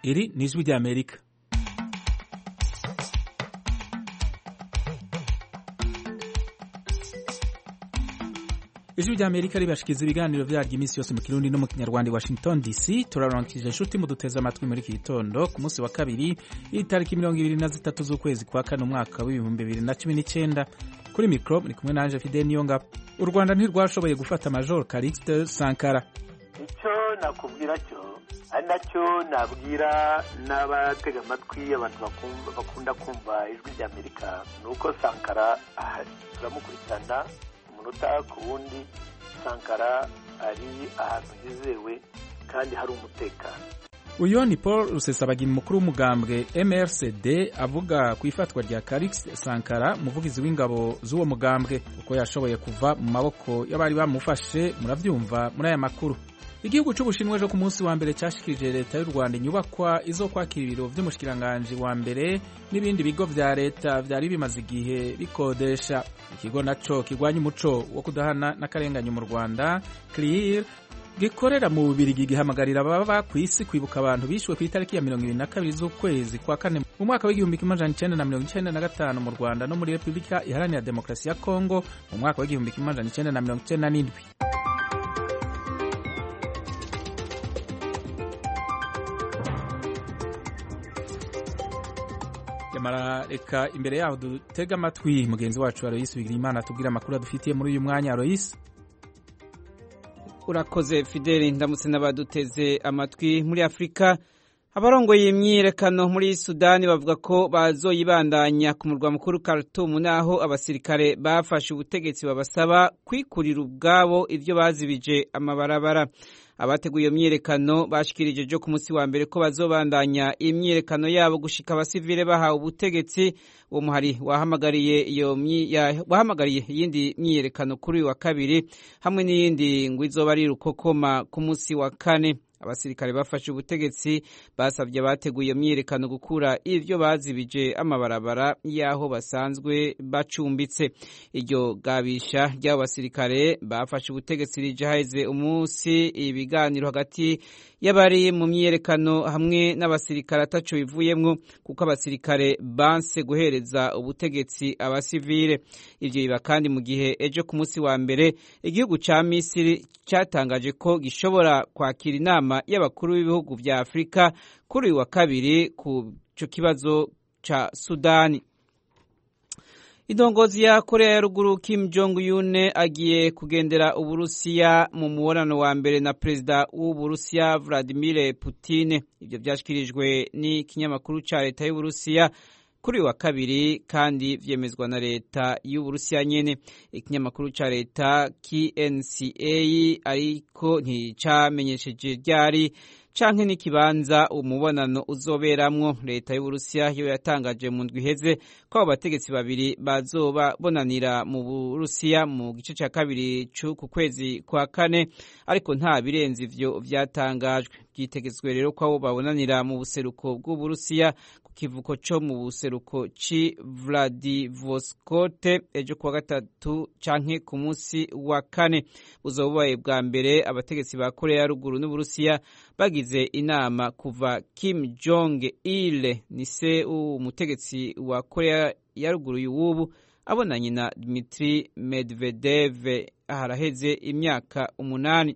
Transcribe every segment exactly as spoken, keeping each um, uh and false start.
Iri ni ijwi ry'Amerika. Ijwi ry'Amerika ribashikiza ibiganiro vyaryo iminsi yose mu Kirundi no mu Kinyarwanda i Washington D C. Turaronkije inshuti mu duteza amatwi muri iki gitondo ku munsi wa kabiri itariki mirongo ibiri na zitatu z'ukwezi kwa kane umwaka w'ibihumbi bibiri na cumi n'icenda. Kuri mikro ni kumwe nanje Fidel Niyongabo. U Rwanda ntirwashoboye gufata Major Calixte Sankara. Icyo nakubwira cyo ari nacyo nabwira n'abatega amatwi abantu bakunda kumva ijwi ry'Amerika nuko Sankara ahari, turamukurikirana umunota ku wundi. Sankara ari ahantu hizewe kandi hari umutekano. Uyo ni Paul Rusesabagina, mukuru w'umugambwe M R C D, avuga ku ifatwa rya Calixte Sankara, umuvugizi w'ingabo z'uwo mugambwe. Uko yashoboye kuva mu maboko y'abari bamufashe muravyumva muri aya makuru. Igihugu c'Ubushinwa ejo ku munsi wa mbere cashikirije leta y'u Rwanda inyubakwa izokwakira ibiro vy'umushikiranganje wa mbere n'ibindi bigo vya leta vyari bimaze igihe bikodesha. Ikigo naco kigwanya umuco wo kudahana n'akarenganya mu Rwanda, Clear, gikorera mu Bubirigi, gihamagarira ababa kw'isi kwibuka abantu bishwe ku itariki ya mirongo ibiri na kabiri z'ukwezi kwa kane mu mwaka w'igihumbi kimwe amajana icenda na mirongo icenda na gatanu mu Rwanda no muri Repubulika Iharanira Demokarasi ya Kongo mu mwaka w'igihumbi kimwe amajana icenda na mirongo icenda n'indwi. Yamara reka imbere yaho dutega amatwi mugenzi wacu Aloysi Bigirimana tubwira amakuru adufitiye muri uyu mwanya. Aloysi. Urakoze Fideli, ndamutse n'abaduteze amatwi. Muri Afrika abarongoye imyiyerekano muri Sudani bavuga ko bazoyibandanya ku murwa mukuru Khartoum, naho abasirikare bafashe ubutegetsi babasaba kwikurira ubwabo ivyo bazibije amabarabara. Abateguye iyo myiyerekano bashikirije jo ku munsi wa mbere ko bazobandanya imyiyerekano yabo gushika abasivile bahawe ubutegetsi. Uwo muhari wahamagariye iyo wahamagariye iyindi myiyerekano kuri wa kabiri hamwe n'iyindi ngo izoba ari rukokoma ku munsi wa kane. Abasirikare bafashe ubutegetsi basabye abateguye iyo myiyerekano gukura ivyo bazibije amabarabara yaho basanzwe bacumbitse. Iryo gabisha ry'abo basirikare bafashe ubutegetsi rije haheze umunsi ibiganiro hagati y'abari mu myiyerekano hamwe n'abasirikare ataco bivuyemwo, kuko abasirikare banse guhereza ubutegetsi abasivile. Ivyo biba kandi mu gihe ejo ku munsi wa mbere igihugu ca Misiri cyatangaje ko gishobora kwakira inama y'abakuru b'ibihugu vya Afrika kuri uyu wa kabiri ku cyo kibazo ca Sudani. Indongozi ya Korea ya Ruguru Kim Jong Un agiye kugendera Uburusiya mu mubonano wa mbere na perezida w'Uburusiya Vladimir Putin. Ivyo vyashikirijwe n'ikinyamakuru ca leta y'Uburusiya kuri wa kabiri kandi vyemezwa na leta y'Uburusiya nyene. Ikinyamakuru ca leta K N C A ariko nticamenyesheje ryari canke n'ikibanza umubonano uzoberamwo. Leta y'Uburusiya yo yatangaje mu ndwi iheze ko abo bategetsi babiri bazoba bonanira mu Burusiya mu gice ca kabiri c'uku kwezi kwa kane, ariko nta birenze ivyo vyatangajwe. Vyitegetswe rero ko abo babonanira mu buseruko bw'Uburusiya ku kivuko co mu buseruko ci Vladivostok ejo kuwa gatatu canke ku munsi wa kane. Buzobubaye bwa mbere abategetsi ba Korea ya Ruguru n'Uburusiya bagize inama kuva Kim Jong Il ni se umutegetsi wa Korea ya Ruguru y'ubu abonanye na Dmitry Medvedev haraheze imyaka umunani.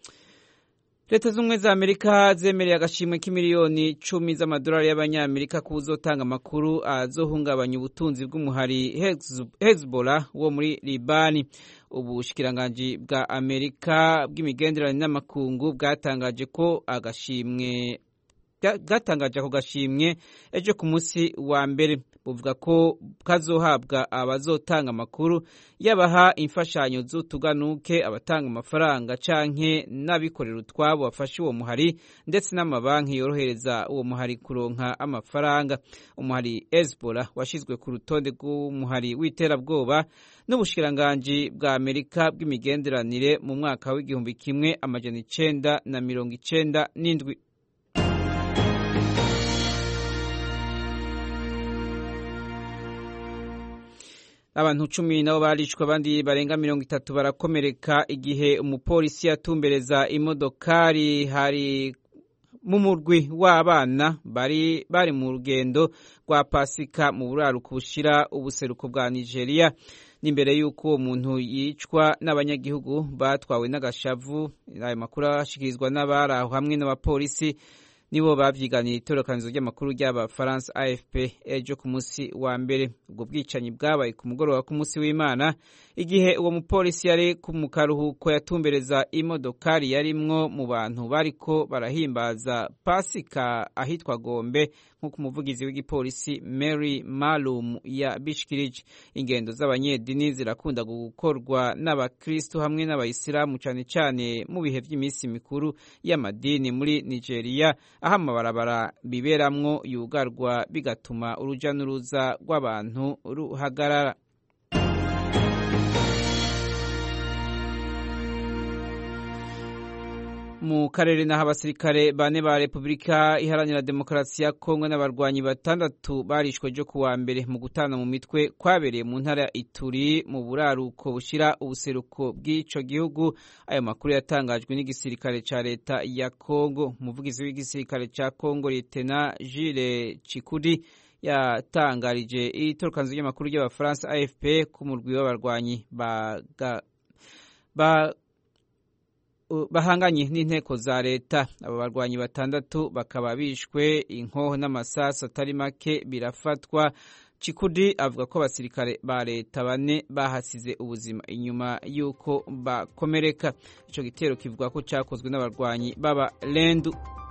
Leta z'Ubumwe za Amerika zemereye agashimwe k'imiliyoni cumi z'amadolari y'abanyamerika kuzotanga amakuru azohungabanya ubutunzi bw'umuhari Hezbollah wo muri Libani. Ubushikiranganji bwa Amerika bw'imigenderanire n'amakungu bwatangaje ko agashimwe bwatangaje ako gashimwe ejo ku munsi wa mbere. Buvuga ko kazohabwa abazotanga amakuru yabaha imfashanyo z'utuganuke, abatanga amafaranga canke n'abikorera utwabo bafashe uwo muhari, ndetse n'amabanki yorohereza uwo muhari kuronka amafaranga. Umuhari Hezbollah washizwe ku rutonde rw'umuhari w'iterabwoba n'ubushikiranganji bwa Amerika bw'imigenderanire mu mwaka w'igihumbi kimwe amajana icenda na mirongo icenda n'indwi. Abantu cumi nabo barishwe, abandi barenga mirongo itatu barakomereka igihe umupolisi yatumbereza imodokari hari mu murwi w'abana bari bari mu rugendo rwa Pasika mu buraruko bushira ubuseruko bwa Nigeria n'imbere y'uko uwo muntu yicwa n'abanyagihugu batwawe n'agashavu. Ayo makuru ashikirizwa n'abaraho hamwe n'abapolisi nibo bavyiganiye itorokanizo ry'amakuru ry'abafaransa A F P ejo ku munsi wa mbere. Ubwo bwicanyi bwabaye ku mugoroba ku munsi w'Imana igihe uwo mupolisi yari ku mukaruhuko yatumbereza imodokari yarimwo mu bantu bariko barahimbaza Pasika ahitwa Gombe nk'uko umuvugizi w'igipolisi Mary Malum ya bishikirije. Ingendo z'abanyedini zirakunda gukorwa n'abakristo hamwe n'abayisilamu cane cane mu bihe vy'imisi mikuru y'amadini muri Nigeria, aho amabarabara biberamwo yugarwa bigatuma uruja n'uruza rw'abantu ruhagarara. Mu karere naho abasirikare bane ba Repubulika Iharanira Demokarasi ya Kongo n'abarwanyi batandatu barishwe ejo kuwa mbere mu gutana mu mitwe kwabereye mu ntara ya Ituri mu buraruko bushira ubuseruko bw'ico gihugu. Ayo makuru yatangajwe n'igisirikare ca leta ya Kongo. Umuvugizi w'igisirikare ca Kongo Lieutenant Jules Chikudi yatangarije itorokanizo ry'amakuru ry'abafaransa A F P ku murwi w'abarwanyi ba ba bahanganye n'inteko za leta. Abo barwanyi batandatu bakaba bishwe inkoho n'amasasu atari make birafatwa. Chikudi avuga ko abasirikare ba leta bane bahasize ubuzima inyuma yuko bakomereka. Ico gitero kivuga ko cakozwe n'abarwanyi baba Lendu.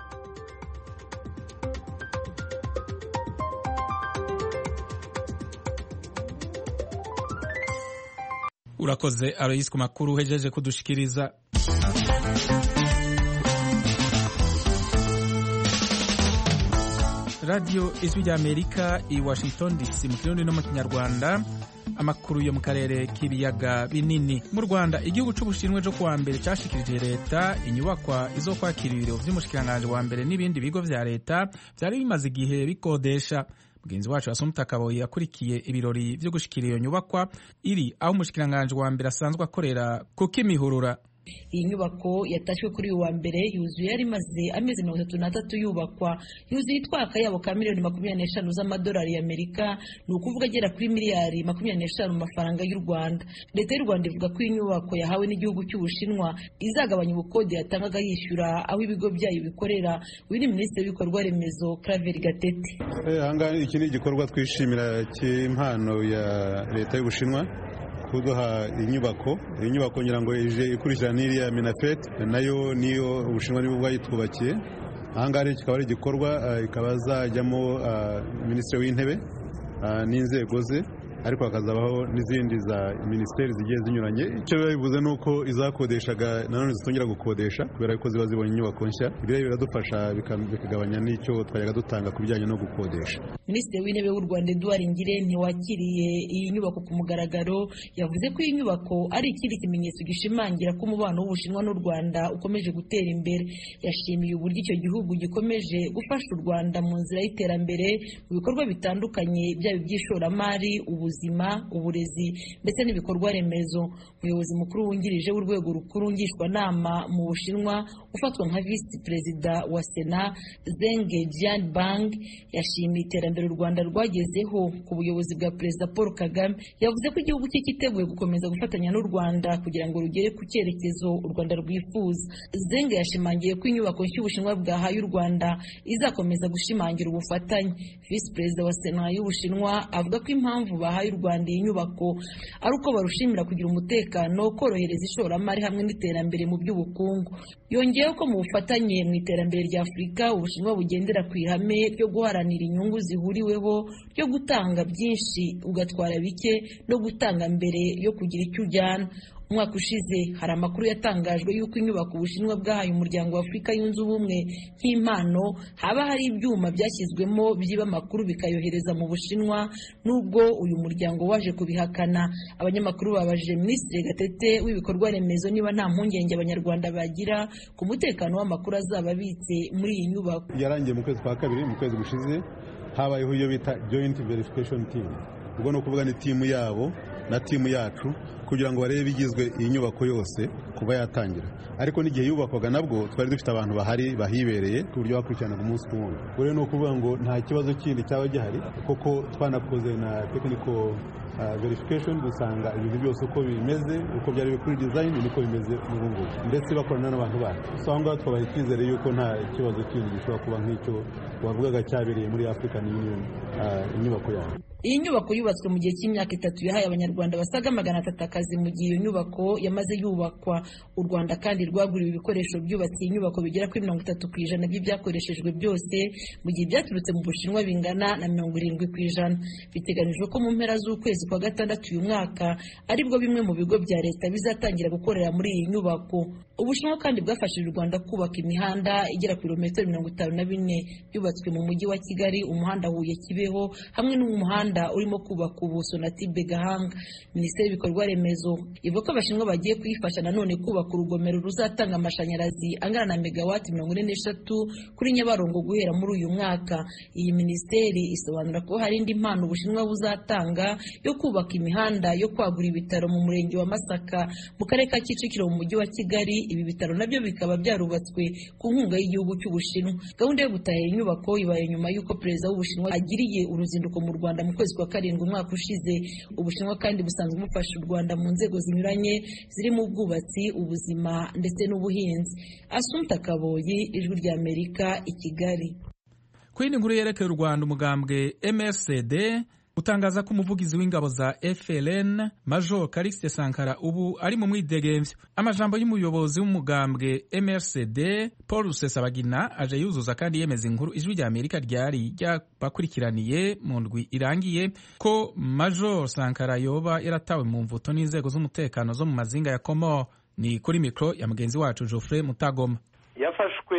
Urakoze Alois ku makuru uhejeje kudushikiriza. Radio Ijwi ry'Amerika i Washington D C mu kirundi no mu kinyarwanda. Amakuru yo mu karere k'ibiyaga binini. Mu Rwanda igihugu c'Ubushinwa cyo kuwa mbere cyashikirije leta inyubakwa izokwakira ibiro vy'umushikiranganje wa mbere n'ibindi bigo vya leta vyari bimaze igihe bikodesha. Mugenzi wacu Asumta Kaboyi yakurikiye ibirori vyo gushikira iyo nyubakwa iri aho umushikiranganje wa mbere asanzwe akorera ku Kimihurura. Iyi nyubako yatashwe kuri uyu wa mbere yuzuye yari maze amezi mirongo itatu n'atatu yubakwa, yuzuye itwara akayabo ka miliyoni makumyabiri n'eshanu z'amadolari y'Amerika, ni ukuvuga agera kuri miliyari makumyabiri n'eshanu mu mafaranga y'u Rwanda. Leta y'u Rwanda ivuga ko iyi nyubako yahawe n'igihugu cy'Ubushinwa izagabanya ubukode yatangaga yishyura aho ibigo byayo bikorera. Uyu ni Minisitiri w'ibikorwa remezo Claver Gatete. Ahangaha iki ni igikorwa twishimira cy'impano ya Leta y'Ubushinwa kuduha inyubako. Iyi nyubako ngira ngo ije ikurikirana n'iriya Minafet nayo niyo Ubushinwa nibo bwayitwubakiye. Ahangaha kikaba ari igikorwa ikaba azajyamo Minisitiri w'Intebe n'inzego ze, ariko hakazabaho n'izindi za minisiteri zigiye zinyuranye. Icyo biba bivuze ni uko izakodeshaga nanone zitongera gukodesha kubera ko ziba zibonye inyubako nshya. Ibyo biradufasha bikagabanya n'icyo twajyaga dutanga ku bijyanye no gukodesha. Minisitiri w'Intebe w'u Rwanda Edouard Ngirente wakiriye iyi nyubako ku mugaragaro yavuze ko iyi nyubako ari ikindi kimenyetso gishimangira ko umubano w'Ubushinwa n'u Rwanda ukomeje gutera imbere. Yashimiye uburyo icyo gihugu gikomeje gufasha u Rwanda mu nzira y'iterambere mu bikorwa bitandukanye byaba iby'ishoramari, ubuzima, uburezi ndetse n'ibikorwa remezo. Umuyobozi mukuru wungirije w'urwego rukuru ngishwanama mu Bushinwa ufatwa nka Vice Perezida wa Sena Zeng Jianbang yashimiye iterambere u Rwanda rwagezeho ku buyobozi bwa Perezida Paul Kagame. Yavuze ko igihugu cye cyiteguye gukomeza gufatanya n'u Rwanda kugira ngo rugere ku cyerekezo u Rwanda rwifuza. Zeng yashimangiye ko inyubako nshya Ubushinwa bwahaye u Rwanda izakomeza gushimangira ubufatanye. Vice Perezida wa Sena y'Ubushinwa avuga ko impamvu bahaye u Rwanda iyi nyubako ari uko barushimira kugira umutekano, korohereza ishoramari hamwe n'iterambere mu by'ubukungu. Yongeyeho ko mu bufatanye mu iterambere rya Afurika Ubushinwa bugendera ku ihame ryo guharanira inyungu zihuriweho ryo gutanga byinshi ugatwara bike no gutanga mbere yo kugira icyo ujyana. Umwaka ushize hari amakuru yatangajwe y'uko inyubako Ubushinwa bwahaye umuryango wa Afurika yunze ubumwe nk'impano haba hari ibyuma byashyizwemo byiba amakuru bikayohereza mu Bushinwa, nubwo uyu muryango waje kubihakana. Abanyamakuru babajije Minisitiri Gatete w'ibikorwa remezo niba nta mpungenge Abanyarwanda bagira ku mutekano w'amakuru azaba abitse muri iyi nyubako. Yarangiye mu kwezi kwa kabiri mu kwezi gushize habayeho iyo bita Joint Verification Team, ubwo no kuvuga ni timu yabo na timu yacu kugira ngo barebe igizwe iyi nyubako yose kuba yatangira, ariko n'igihe yubakwaga nabwo twari dufite abantu bahari bahibereye ku buryo bakurikiranaga umunsi ku wundi. Ubwo rero ni ukuvuga ngo nta kibazo kindi cyaba gihari kuko twanakoze na technical Uh, verification dusanga ibintu byose uko bimeze uko byari kuri design niko bimeze n'ubu ngubu, ndetse bakorana n'abantu bacu. So aho ngaho twabaha icyizere yuko nta kibazo kindi gishobora kuba nk'icyo wavugaga cyabereye muri African Union uh, inyubako yayo. Iyi nyubako yubatswe mu gihe cy'imyaka itatu yahaye abanyarwanda basaga magana atatu akazi mu gihe iyo nyubako yamaze yubakwa. U Rwanda kandi rwaguriwe ibikoresho byubatse iyi nyubako bigera kuri mirongo itatu ku ijana by'ibyakoreshejwe byose, mu gihe byaturutse mu Bushinwa bingana na mirongo irindwi ku ijana. Biteganijwe ko mu mpera z'ukwezi kwa gatandatu uyu mwaka aribwo bimwe mu bigo bya leta bizatangira gukorera muri iyi nyubako. Ubushinwa kandi bwafashije u Rwanda kubaka imihanda igera ku birometero mirongo itanu na bine byubatswe mu mujyi wa Kigali, umuhanda Huye Kibeho hamwe n'umuhanda urimo kubaka ubu Sonatube Gahanga. Minisiteri y'ibikorwa remezo ivuga ko abashinwa bagiye kuyifasha nanone kubaka urugomero ruzatanga amashanyarazi angana na megawati mirongo ine n'eshatu kuri Nyabarongo guhera muri uyu mwaka. Iyi minisiteri isobanura ko hari indi mpano Ubushinwa buzatanga yo kubaka imihanda yo kwagura ibitaro mu murenge wa Masaka mu karere ka Kicukiro mu mujyi wa Kigali. Ibi bitaro nabyo bikaba byarubatswe ku nkunga y'igihugu cy'Ubushinwa. Gahunda yo gutahira inyubako ibaye nyuma y'uko perezida w'Ubushinwa agiriye uruzinduko mu Rwanda mu kwezi kwa karindwi umwaka ushize. Ubushinwa kandi busanzwe bufasha u Rwanda mu nzego zinyuranye zirimo ubwubatsi, ubuzima ndetse n'ubuhinzi. Assumpta Kaboyi, Ijwi ry'Amerika, i Kigali. Ku yindi nkuru yerekeye u Rwanda, umugambwe M R C D utangaza ko umuvugizi w'ingabo za F L N Major Callixte Sankara ubu ari mu mwidegemvyo. Amajambo y'umuyobozi w'umugambwe M R C D Paul Rusesabagina aje yuzuza kandi yemeza inkuru Ijwi ry'Amerika ryari ryabakurikiraniye mu ndwi irangiye ko Major Sankara yoba yaratawe mu mvuto n'inzego z'umutekano zo mu mazinga ya Komoro. Ni kuri mikro ya mugenzi wacu Geoffrey Mutagoma. Yafashwe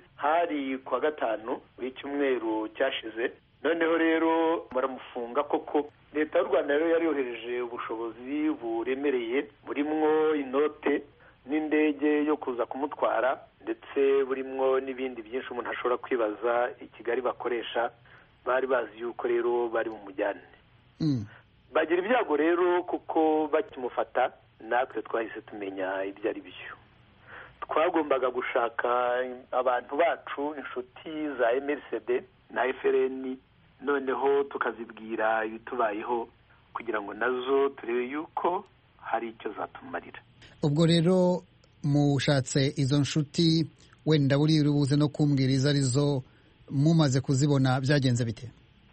hari kwa gatanu w'icyumweru cyashize, noneho rero baramufunga koko. Leta y'u Rwanda rero yari yohereje ubushobozi buremereye burimwo inote n'indege yo kuza kumutwara, ndetse burimwo n'ibindi byinshi umuntu ashobora kwibaza i Kigali bakoresha. Bari bazi yuko rero bari mu mujyane. Mm. Bagira ibyago rero kuko bakimufata natwe twahise tumenya ibyo ari byo. Twagombaga gushaka abantu bacu, inshuti za M R C D na F L N, noneho tukazibwira ibitubayeho kugira ngo nazo turebe yuko hari icyo zatumarira. Ubwo rero mushatse izo nshuti, wenda buri rubuze no kumbwiriza arizo mumaze kuzibona byagenze bite?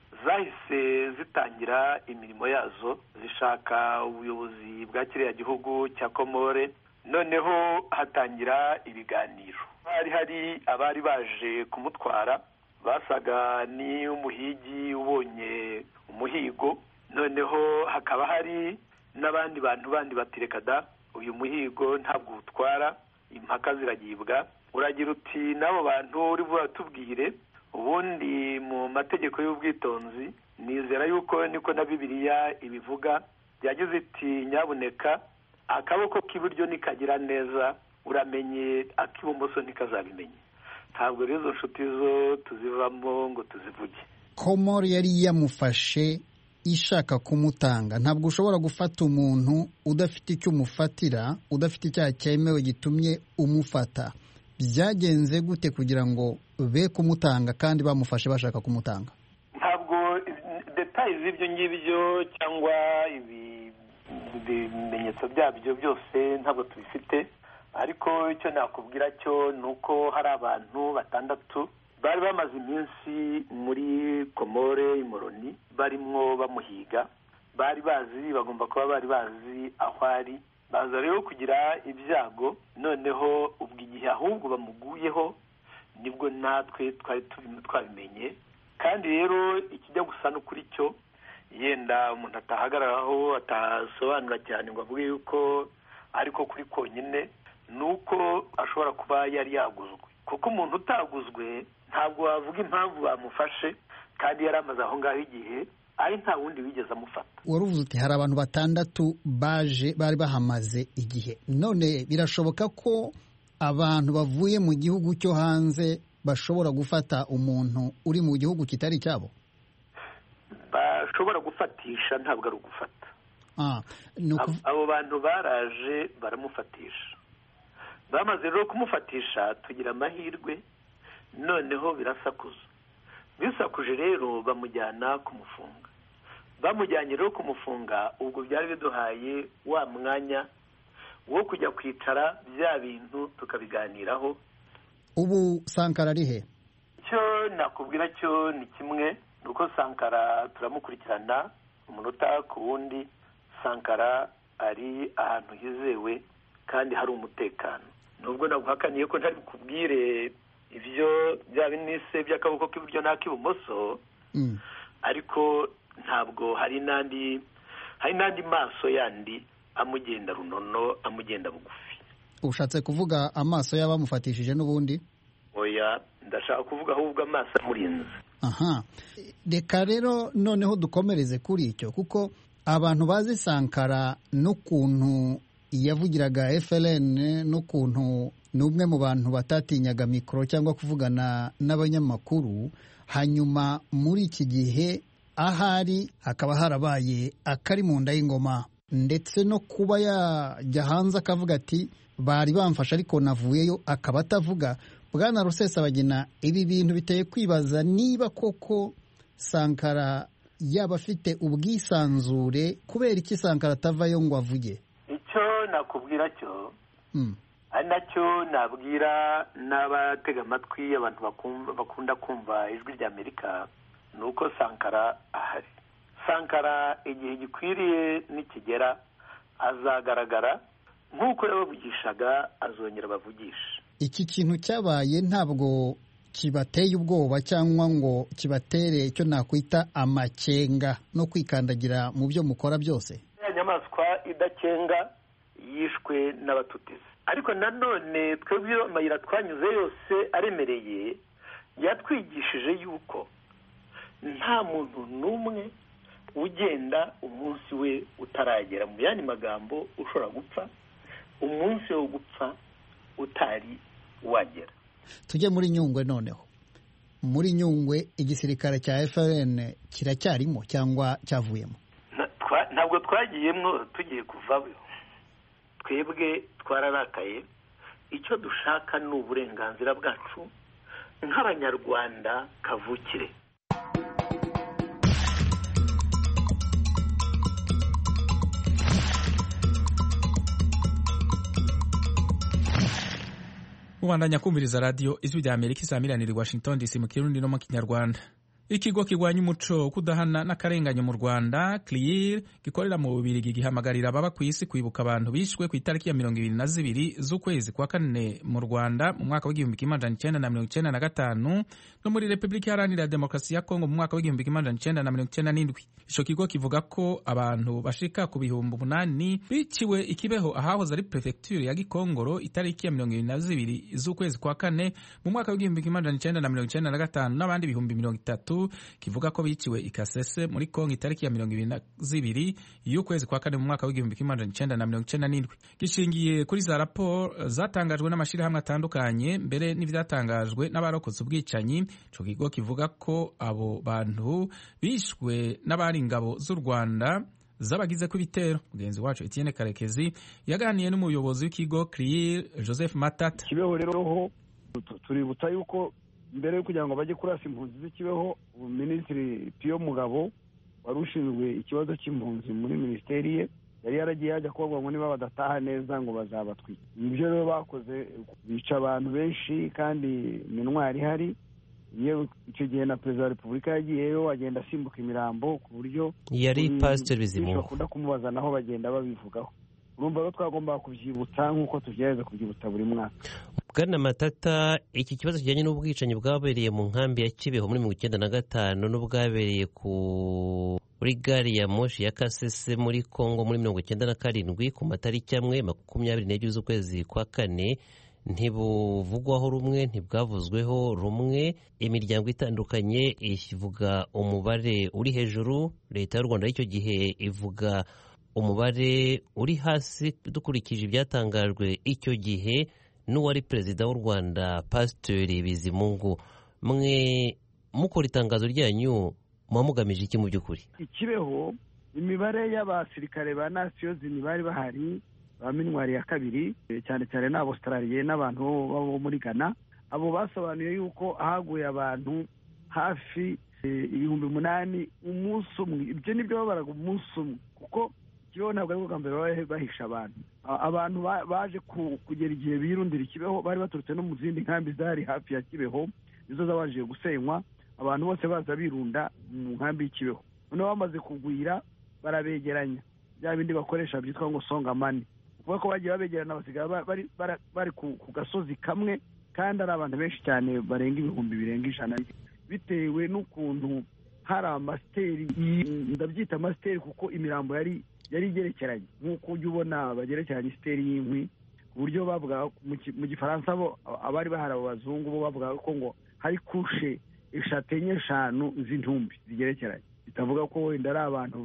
Zahise zitangira imirimo yazo zishaka ubuyobozi bwa kiriya gihugu cya Komore, noneho hatangira ibiganiro. Hari hari abari baje kumutwara basaga ni umuhigi ubonye umuhigo, noneho hakaba hari n'abandi bantu bandi batirekada uyu muhigo ntabwo utwara. Impaka ziragibwa, uragira uti n'abo bantu uri batubwire. Ubundi mu mategeko y'ubwitonzi nizera yuko niko na Bibiliya ibivuga, yagize iti nyabuneka akaboko k'iburyo nikagira neza uramenye, ak'ibumoso nikazabimenye. Ntabwo rero izo nshuti zo tuzivamo ngo tuzivuge. Komoro yari yamufashe ishaka kumutanga. Ntabwo ushobora gufata umuntu udafite icyo umufatira, udafite icyaha cyemewe gitumye umufata. Byagenze gute kugira ngo be kumutanga kandi bamufashe bashaka kumutanga? Ntabwo details z'ibyo ngibyo cyangwa ibimenyetso byabyo byose ntabwo tubifite, ariko icyo nakubwira cyo ni uko hari abantu batandatu bari bamaze iminsi muri Komore Imoroni barimo bamuhiga. Bari bazi, bagomba kuba bari bazi aho ari. Baza rero kugira ibyago, noneho ubwo igihe ahubwo bamuguyeho nibwo natwe twari turimo twabimenye. Kandi rero ikijya gusa no kuri cyo yenda umuntu atahagararaho atasobanura cyane ngo avuge yuko ariko kuri konyine nuko ashobora kuba yari yaguzwe, kuko umuntu utaguzwe ntabwo wavuga impamvu bamufashe kandi yari amaze aho ngaho igihe ari nta wundi wigeze amufata. Waruvuze uti hari abantu batandatu baje bari bahamaze igihe, none birashoboka ko abantu bavuye mu gihugu cyo hanze bashobora gufata umuntu uri mu gihugu kitari cyabo? Bashobora gufatisha, ntabwo ari ugufata. Ah, abo bantu baraje baramufatisha, bamaze rero kumufatisha tugira amahirwe, noneho birasakuza, bisakuje rero bamujyana kumufunga. Bamujyanye rero kumufunga, ubwo byari biduhaye wa mwanya wo kujya kwicara bya bintu tukabiganiraho. Ubu Sankara ari he? Cyo nakubwira cyo ni kimwe, nuko Sankara turamukurikirana umunota ku wundi. Sankara ari ahantu hizewe kandi hari umutekano. Nubwo naguhakaniye ko ntari kubwire ibyo bya binise by'akaboko k'iburyo n'ak'ibumoso, mm. ariko ntabwo hari nandi hari nandi maso yandi amugenda runono, amugenda bugufi. Ushatse kuvuga amaso y'abamufatishije n'ubundi? Oya, ndashaka kuvuga ahubwo amaso amurinze. Aha, reka rero noneho dukomereze kuri icyo, kuko abantu bazi Sankara n'ukuntu yavugiraga F L N, n'ukuntu n'umwe mu bantu batatinyaga mikoro cyangwa kuvugana n'abanyamakuru, hanyuma muri iki gihe ahari hakaba harabaye akari mu nda y'ingoma, ndetse no kuba yajya hanze akavuga ati bari bamfashe ariko navuyeyo, akaba atavuga. Bwana Rusesabagina, ibi bintu biteye kwibaza niba koko Sankara yaba afite ubwisanzure, kubera iki Sankara atavayo ngo avuge? Icyo nakubwira cyo mm. ari nacyo nabwira n'abatega amatwi abantu bakunda kumva ijwi rya Amerika, nuko Sankara ahari. Sankara igihe gikwiriye nikigera azagaragara, nk'uko yabavugishaga azongera bavugisha. Iki kintu cyabaye ntabwo kibateye ubwoba cyangwa ngo kibatere icyo nakwita amakenga no kwikandagira mu byo mukora byose? Inyamaswa idakenga yishwe n'abatutizi, ariko nanone twebwe amayira twanyuze yose aremereye yatwigishije yuko nta muntu n'umwe ugenda umunsi we utaragera. Mu yandi magambo, ushobora gupfa umunsi wo gupfa utari wagera. Tujye muri Nyungwe noneho. Muri Nyungwe igisirikare cya F L N kiracyarimo cyangwa cyavuyemo? Ntabwo twagiyemo tugiye kuvayo. Twebwe twararakaye. Icyo dushaka ni uburenganzira bwacu nk'abanyarwanda kavukire. Ubandanya kumviriza radio Ijwi rya Amerika isamiraniye i Washington D C mu Kirundi no mu Kinyarwanda. Ikigo kirwanya umuco kudahana n'akarenganyo mu Rwanda C L I R gikorera mu Bubiligi gihamagarira ababa ku isi kwibuka abantu bishwe ku itariki ya mirongo ibiri na zibiri z'ukwezi kwa kane mu Rwanda mu mwaka w'igihumbi kimwe amajana icenda na mirongo icenda na gatanu, no muri Repubulika Iharanira Demokarasi ya Kongo mu mwaka w'igihumbi kimwe amajana icenda na mirongo icenda n'indwi. Ico kigo kivuga ko abantu bashika ku bihumbi umunani biciwe ikibeho ahahoze ari prefecture ya Gikongoro itariki ya mirongo ibiri na zibiri z'ukwezi kwa kane mu mwaka w'igihumbi kimwe amajana icenda na mirongo icenda na gatanu, n'abandi ibihumbi mirongo itatu kivuga ko biciwe ikasese muri Kongo itariki ya mirongo ibiri na zibiri y'ukwezi kwa kane mu mwaka w'igihumbi kimwe amajana icenda na mirongo icenda n'indwi. Gishingiye kuri za raporo zatangajwe n'amashirahamwe atandukanye mbere n'ivyatangajwe n'abarokotse ubwicanyi, ico kigo kivuga ko abo bantu bishwe n'abari ingabo z'u Rwanda zabagize ku bitero. Mugenzi wacu Etienne Karekezi yaganiye n'umuyobozi w'ikigo C L I R Joseph Matata. Kibeho rero ho tuributsa yuko mbere yo kugira ngo bajye kurasa impunzi z'ikibeho, Minisitiri Pio Mugabo wari ushinzwe ikibazo cy'impunzi muri minisiteri ye yari yaragiye yajya kubavuga ngo niba badataha neza ngo bazabatwika. Ibyo rero bakoze bica abantu benshi kandi iminwa yari ihari. Yewe icyo gihe na perezida wa repubulika yagiyeyo agenda asimbuka imirambo ku buryo yari Pastor Bizimungu bakunda kumubaza naho bagenda babivugaho. Urumva rero twagomba kubyibutsa nk'uko tugerageza kubyibutsa buri mwaka. Bwana Matata, iki kibazo kijyanye n'ubwicanyi bwabereye mu nkambi ya Kibeho muri mirongo icyenda na gatanu n'ubwabereye kuri gari ya moshi ya Kasese muri Kongo muri mirongo icyenda na karindwi ku matariki amwe makumyabiri n'ebyiri z'ukwezi kwa kane ntibuvugwaho rumwe, ntibwavuzweho rumwe. Imiryango itandukanye ivuga umubare uri hejuru, leta y'u Rwanda y'icyo gihe ivuga umubare uri hasi dukurikije ibyatangajwe icyo gihe n'uwari perezida w'u Rwanda Pastor Bizimungu. Mwe mukora itangazo ryanyu muba mugamije iki mu by'ukuri? Ikibeho imibare y'abasirikare ba nasiyozini bari bahari ba minwari ya kabiri cyane cyane n'abaustraliye n'abantu bo muri Ghana, abo basobanuye yuko haguye abantu hafi ibihumbi umunani umunsi umwe. Ibyo nibyo babaraga umunsi umwe, kuko Kibeho ntabwo ari bwa mbere bahisha abantu. Abantu baje kugera igihe birundira Kibeho bari baturutse no mu zindi nkambi zari hafi ya Kibeho, nizo zabashije gusenywa, abantu bose baza birunda mu nkambi y'Kibeho. Noneho bamaze kugwira barabegeranya, bya bindi bakoresha byitwa ngo songamani, kuko ko bagiye babegerana basigara bari bari ku gasozi kamwe, kandi ari abantu benshi cyane barenga ibihumbi birenga ijana, bitewe n'ukuntu hari amasiteri, ndabyita amasiteri kuko imirambo yari yari igerekeranye, nk'uko ujya ubona bagerekeranye isiteri y'inkwi, ku buryo bavuga mu gifaransa bo abari bahari abo bazungu bo bavuga ko ngo hari kushe eshatu enye eshanu z'intumbi zigerekeranye, bitavuga ko wenda ari abantu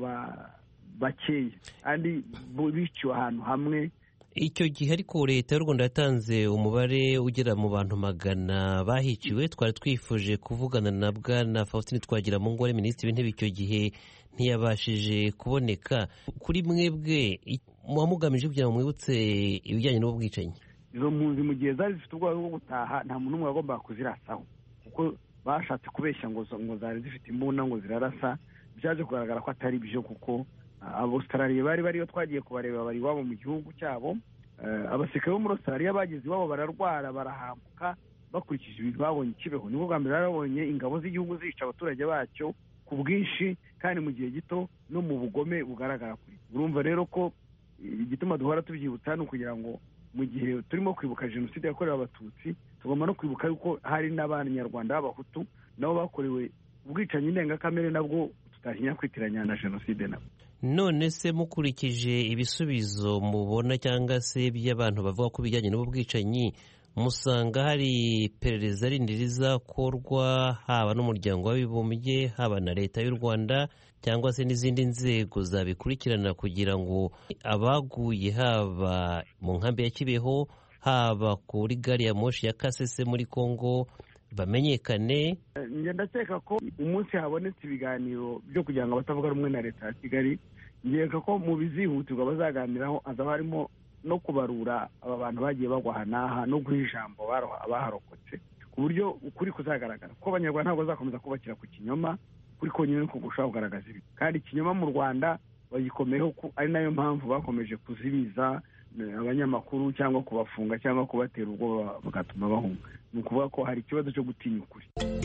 bakeya kandi biciwe ahantu hamwe. Icyo gihe ariko leta y'u Rwanda yatanze umubare ugera mu bantu magana bahiciwe. Twari twifuje kuvugana na Bwana Faustin Twagiramungu wari minisitiri w'intebe icyo gihe, ntiyabashije kuboneka. Kuri mwebwe muwamugamije kugira ngo mwibutse ibijyanye n'ubu bwicanyi? Izo mpunzi mu gihe zari zifite ubwoba bwo gutaha, nta muntu umwe wagombaga kuzirasaho, kuko bashatse kubeshya ngo ngo zari zifite imbunda ngo zirarasa. Byaje kugaragara ko atari byo, kuko abaustraliya bari bariyo twagiye kubareba bari iwabo mu gihugu cyabo. Abasirikare bo muri Australia bageze iwabo bararwara barahambuka bakurikije ibintu babonye Kibeho. Nibwo bwa mbere barabonye ingabo z'igihugu zica abaturage bacyo ku bwinshi kandi mu gihe gito no mu bugome bugaragara kuri. Urumva rero ko igituma duhora tubyibutsa ni ukugira ngo mu gihe turimo kwibuka jenoside yakorewe abatutsi, tugomba no kwibuka yuko hari n'abanyarwanda b'abahutu nabo bakorewe ubwicanyi ndengakamere, nabwo tutahinya kwitiranya na jenoside nabo. None se mukurikije ibisubizo mubona cyangwa se by'abantu bavuga ko bijyanye n'ubu bwicanyi, musanga hari iperereza rindi rizakorwa haba n'umuryango w'abibumbye, haba na leta y'u Rwanda cyangwa se n'izindi nzego zabikurikirana kugira ngo abaguye haba mu nkambi ya Kibeho, haba kuri gari ya moshi ya Kasese muri Kongo bamenyekane? Njye ndakeka ko umunsi habonetse ibiganiro byo kugira ngo abatavuga rumwe na leta ya Kigali, ngeka ko mu bizihutirwa bazaganiraho hazaba harimo no kubarura aba bantu bagiye bagwa hanaha no guha ijambo abaharokotse, ku buryo ukuri kuzagaragara ko abanyarwanda ntabwo bazakomeza kubakira ku kinyoma. Kuri konyine no kugusha kugaragaza ibi, kandi ikinyoma mu Rwanda bagikomeyeho, ari nayo mpamvu bakomeje kuzibiza abanyamakuru cyangwa kubafunga cyangwa kubatera ubwoba bagatuma bahunga. Ni ukuvuga ko hari ikibazo cyo gutinya ukuri.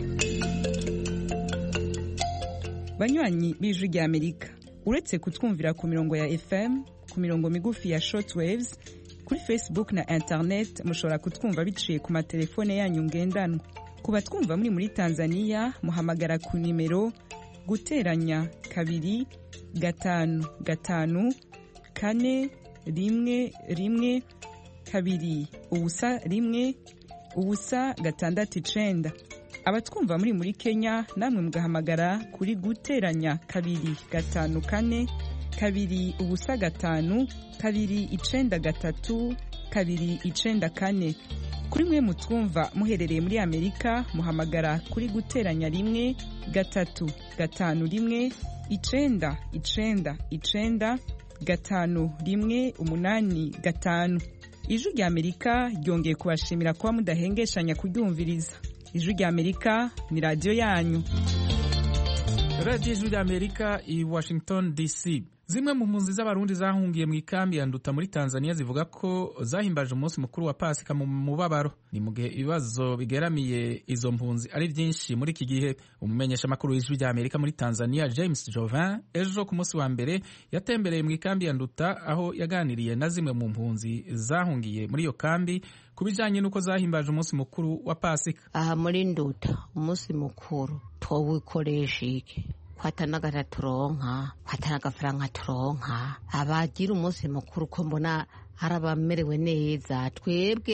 Banywanyi b'Ijwi ry'Amerika, uretse kutwumvira ku mirongo ya F M, ku mirongo migufi ya shortwaves, kuri Facebook na internet mushobora kutwumva biciye ku matelefone yanyu ngendanwa. Ku batwumva muri muri Tanzania, muhamagara ku nimero guteranya kabiri gatanu gatanu kane rimwe rimwe kabiri ubusa rimwe ubusa gatandatu icenda. Abatwumva muri muri Kenya namwe mugahamagara kuri guteranya kabiri gatanu kane kabiri ubusa gatanu kabiri icenda gatatu kabiri icenda kane. Kuri mwe mutwumva muherereye muri Amerika, muhamagara kuri guteranya rimwe gatatu gatanu rimwe icenda icenda icenda gatanu rimwe umunani gatanu. Ijwi ry'Amerika ryongeye kubashimira kuba mudahengeshanya kuryumviriza. Ijwi ry'Amerika ni radio yanyu. Radio Ijwi ry'Amerika i Washington D C. Zimwe mu mpunzi z'abarundi zahungiye mu ikambi ya Nduta muri Tanzania zivuga ko zahimbaje umunsi mukuru wa Pasika mu mubabaro. Ni mu gihe ibibazo bigeramiye izo mpunzi ari byinshi muri iki gihe. Umumenyesha makuru w'Ijwi ry'Amerika muri Tanzania James Jovin ejo ku munsi wa mbere yatembereye mu ikambi ya Nduta, aho yaganiriye na zimwe mu mpunzi zahungiye muri iyo kambi kubijanye nuko zahimbaje umunsi mukuru wa Pasika. Aha muri Nduta umunsi mukuru twawukoresha iki? Kwatanaga turonka, kwatanaga faranga turonka. Abagira umunsi mukuru ko mbona arabamerewe neza, twebwe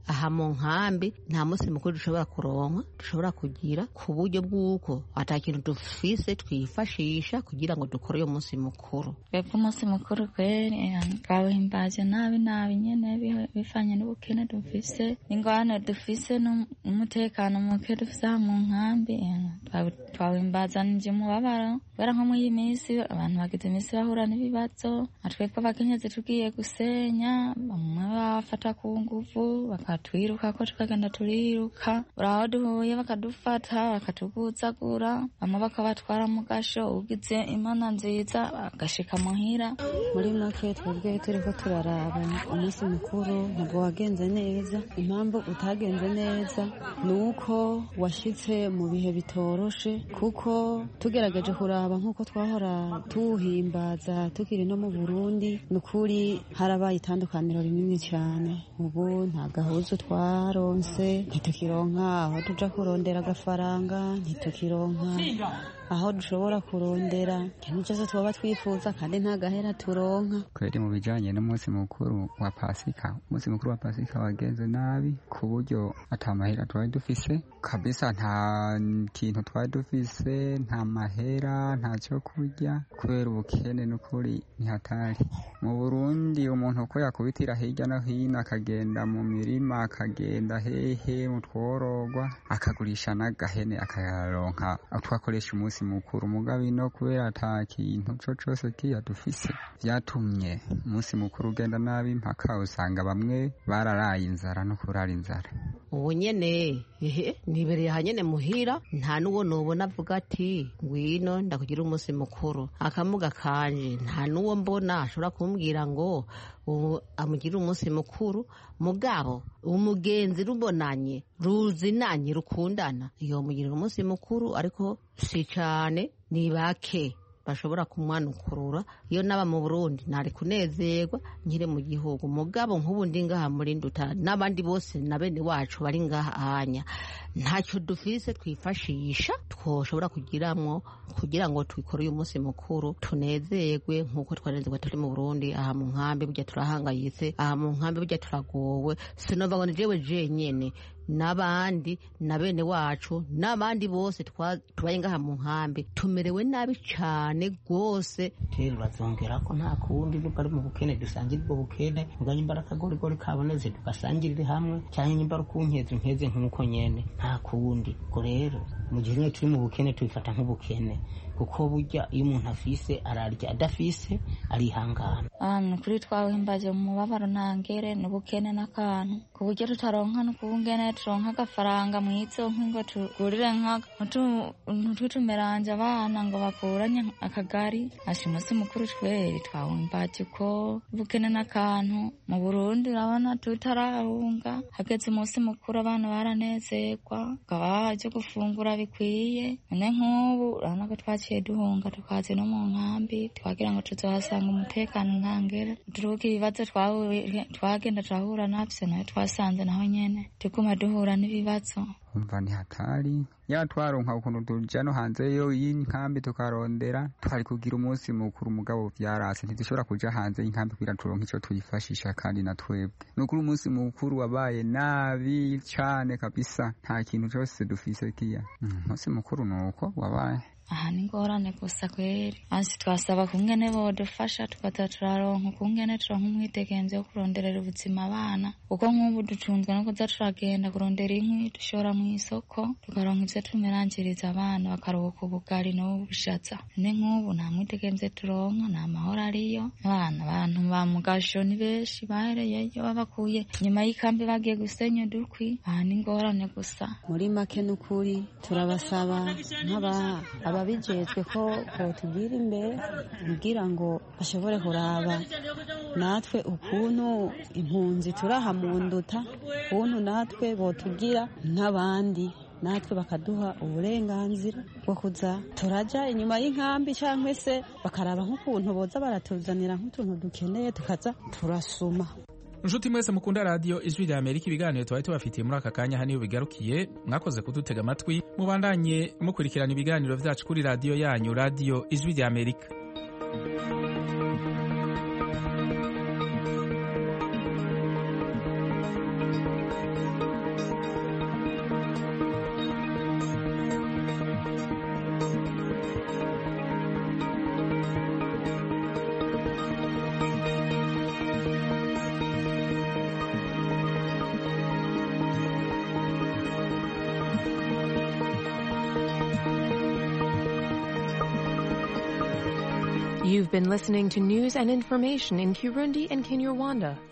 aha mu nkambi nta munsi mukuru dushobora kuronka dushobora kugira ku buryo bw'uko ata kintu dufise twifashisha kugira ngo dukore uyo munsi mukuru. Twebwe umunsi mukuru kweri twawuhimbaje nabi nabi nyene bifanye n'ubukene dufise ingorane dufise n'umutekano muke dufise aha mu nkambi twawuhimbazanije umubabaro kubera nko muri iyi minsi abantu bagize iminsi bahura n'ibibazo twebwe abakenyezi tugiye gusenya bamwe bafata ku nguvu bakatwiruka ko tukagenda turiruka uraho duhuye bakadufata bakatuguzagura bamwe bakabatwara mu gasho ugize imana nziza bagashika muhira. Muri make twebwe turiko turaraba umunsi mukuru ntabwo wagenze neza. Impamvu utagenze neza ni uko washitse mu bihe bitoroshe, kuko tugerageje kuraba nk'uko twahora tuwuhimbaza tukiri no mu Burundi ni ukuri harabaye itandukaniro rinini cyane. Ubu nta gahuzu twaronse, ntitukironka aho tuja kurondera agafaranga, ntitukironka aho dushobora kurondera ikintu cyose twaba twifuza kandi nta gahera turonka. Kweri mu bijanye n'umunsi mukuru wa Pasika, umunsi mukuru wa Pasika wagenze nabi ku buryo ata mahera twari dufise kabisa, nta kintu twari dufise, nta mahera, nta cyo kurya kubera ubukene n'ukuri ntihatari. Mu Burundi umuntu uko yakubitira hirya no hino akagenda mu mirima akagenda hehe mu tworogwa akagurisha n'agahene akayaronka twakoresha umunsi mukuru. Mugabe no kubera ata kintu cyo cyose kiya dufise byatumye umunsi mukuru ugenda nabi, mpaka usanga bamwe bararaye inzara no kurara inzara. Ubu nyene ehe nibereye hanyene muhira, nta nuwo nobona avuga ati ngwino ndakugira umunsi mukuru. Akamuga kanje nta nuwo mbona ashobora kumbwira ngo amugira umunsi mukuru. Mugabo umugenzi rubonanye ruzinanye rukundana iyo mugirira umunsi mukuru, ariko si cyane, ni bake bashobora kumwanukurura. Iyo naba mu Burundi nari kunezerwa nkire mu gihugu. Mugabo nk'ubu ndi ngaha muri Nduta n'abandi bose na bene wacu bari ngaha hanya, ntacyo dufise twifashisha twoshobora kugiramwo kugira ngo twikore uyu munsi mukuru tunezerwe nk'uko twanezerwa turi mu Burundi. Aha mu nkambi burya turahangayitse, aha mu nkambi burya turagowe. Sinova ngo nijewe jenyene, n'abandi na bene wacu n'abandi bose tubaye ngaha mu nkambi tumerewe nabi cyane rwose. Rero bazongera ko nta kundi nubwo ari mu bukene dusangira ubwo bukene, muganye imbaraga gorigori kaboneze tugasangirire hamwe, cyane imbaraga kunkeze nkeze nk'uko nyene nta kundi. Ko rero mu gihe turi mu bukene tubifata nk'ubukene, kuko burya iyo umuntu afise ararya, adafise arihangana. Ahantu kuri twawuhimbaje mu mubabaro ntangere n'ubukene n'akantu ku buryo tutaronka no kubungene turonka agafaranga mwizo nk'ingo tugurire nk'ututumeranje abana ngo bakuranye akagari. Ashi umunsi mukuru tweri twawuhimbaje ko ubukene n'akantu. Mu Burundi urabona tutarahunga, hageze umunsi mukuru abana baranezerwa, ukaba cyo gufungura bikwiye. None nk'ubu urabona ko twaciye duhunga tukaze no mu nkambi twagira ngo tuzohasanga umutekano ntangere. Turuka ibibazo twagenda turahura navyo nawe twasanze naho nyene tuguma duhura n'ibibazo. Umva ni hatari ya twaronka ukuntu tuja no hanze yo y'inkambi tukarondera twari kugira umunsi mukuru, mugabo vyarase ntidushobora kuja hanze y'inkambi kugira turonke ico tuyifashisha kandi na twebwe. Nukuri umunsi mukuru wabaye nabi cane kabisa, nta kintu cyose dufise kiya. Umunsi mukuru nuko wabaye aha ni ngorane gusa kweri. Ansi twasaba kungene bodufasha tukaza turaronka kungene turonka umwitegenzo wo kuronderera ubuzima abana, kuko nk'ubu ducunzwe no kuza turagenda kurondera inkwi dushora mu isoko tukaronka ivyo tumerangiriza abana bakaruhuka ubugari n'ubushatsa. None nk'ubu nta mwitegenzo turonka, nta mahoro ariyo. Abana abantu ba mugasho ni benshi bahereyeyo babakuye nyuma y'ikambi bagiye gusenya udukwi. Aha ni ngorane gusa. Muri make n'ukuri turabasaba nk'aba ababijejwe ko botugira imbere kugira ngo bashobore kuraba natwe ukuntu impunzi turaha mu Nduta, ukuntu natwe botugira nk'abandi, natwe bakaduha uburenganzira bwo kuza turaja inyuma y'inkambi, cyangwa se bakaraba nk'ukuntu boza baratuzanira nk'utuntu dukeneye tukaza turasuma. Nshuti mwese mukunda radio Ijwi rya Amerika, ibiganiro twari tubafitiye muri aka kanya haniyo bigarukiye. Mwakoze kudutega amatwi, mubandanye mukurikirana ibiganiro vyacu kuri radio yanyu, radio Ijwi rya Amerika. You've been listening to news and information in Kirundi and Kinyarwanda